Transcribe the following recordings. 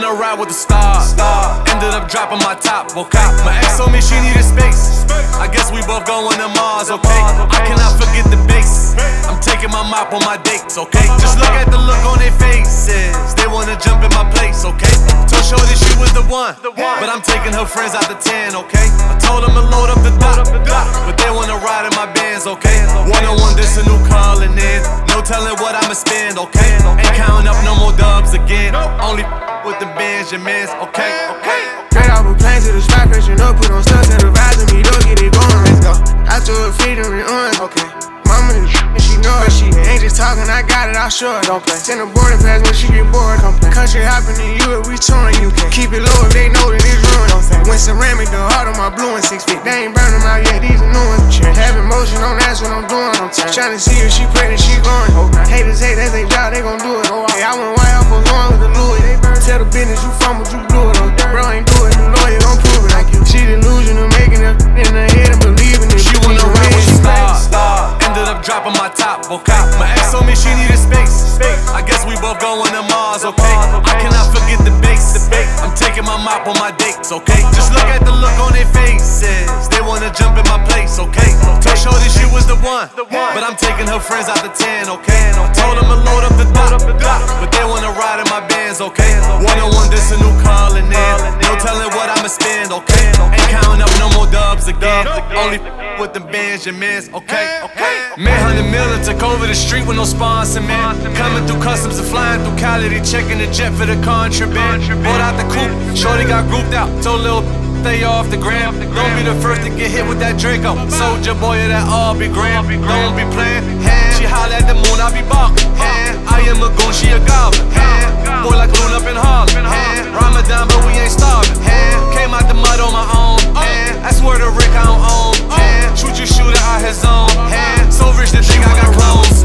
wanna ride with the stars. Ended up dropping my top, okay? My ex told me she needed space. I guess we both going to Mars, okay? I cannot forget the base. I'm taking my mop on my dates, okay? Just look at the look on their faces. They wanna jump in my place, okay? Told Shorty she was the one, but I'm taking her friends out the 10, okay? I told them to load up the dot, but they wanna ride in my Benz, okay? One-on-one, this a new calling in. No telling what I'ma spend, okay? Ain't counting up no more dubs again. Only with the Benjamins, okay? Straight off a plane to the spot, crashing up, put on stuff, and advising me, don't get it going, let's go. I threw a feed and on, okay. Mama is and she know it, she ain't just talking, I got it, I'll show it, don't play. Send a boarding pass when she get bored, don't play. Country hopping in you, we touring, you can keep it low if they know that it's ruined, don't say. When ceramic, the heart of my blue and 6 feet, they ain't burn them out yet, these are new ones. Having motion on, that's what I'm doing, I'm trying to see if she pregnant, she going. Haters hate, that's their job, they gon' do it. Hey, I went white off, was going with the Louis. Tell the business you fumbled, you blew it. Bro ain't do it, the lawyer gon' prove it like you. She delusional, making it in her head and believing it. She wanna ride with the stars. Ended up dropping my top, okay? My ex told me she needed space. I guess we both going to Mars, okay? I cannot forget the base. I'm taking my mop on my dates, okay? Just look at the look on their faces. They wanna jump in my place, okay? Told Shorty she was the one, but I'm taking her friends out the 10, okay? I told them to load up the dot, but they wanna ride in my Benz, okay? One-on-one, this a new calling in. No telling what I'ma spend, okay? Ain't counting up no more dubs again. Only with the Benjamins, okay? Made 100 million, took over the street with no sponsor, man. Coming through customs and flying through Cali, they checking the jet for the contraband. Bought out the coupe, Shorty got grouped out. Told Lil stay off the gram. Don't be the first to get hit with that Draco. Soldier boy of that Aubrey Graham. Don't be playing. She holla at the moon, I be barking. I am a goon, she a goblin. Boy like Loon up in Harlem. Ramadan, but we ain't starving. Came out the mud on my own. I swear to Rick I don't own. Shoot your shooter out his zone. So rich to think I got clones.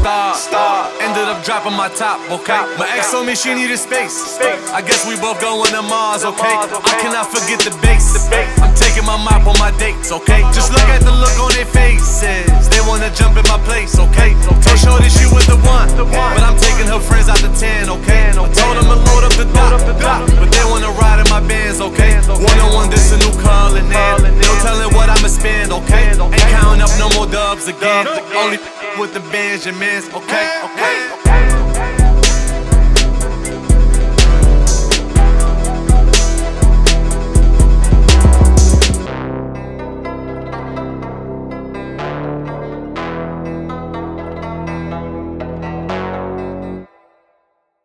Ended up dropping my top, okay? My ex told me she needed space. I guess we both going to Mars, okay? I cannot forget the base. I'm taking my mop on my dates, okay? Just look at the look on their faces. They wanna jump in my place, okay? Told Shorty she was the one, but I'm taking her friends out the 10, okay? I told them to load up the dot, but they wanna ride in my Benz, okay? One-on-one, this a new calling in. No telling what I'ma spend, okay? Ain't counting up no more dubs again. Only with the Benjamins, okay?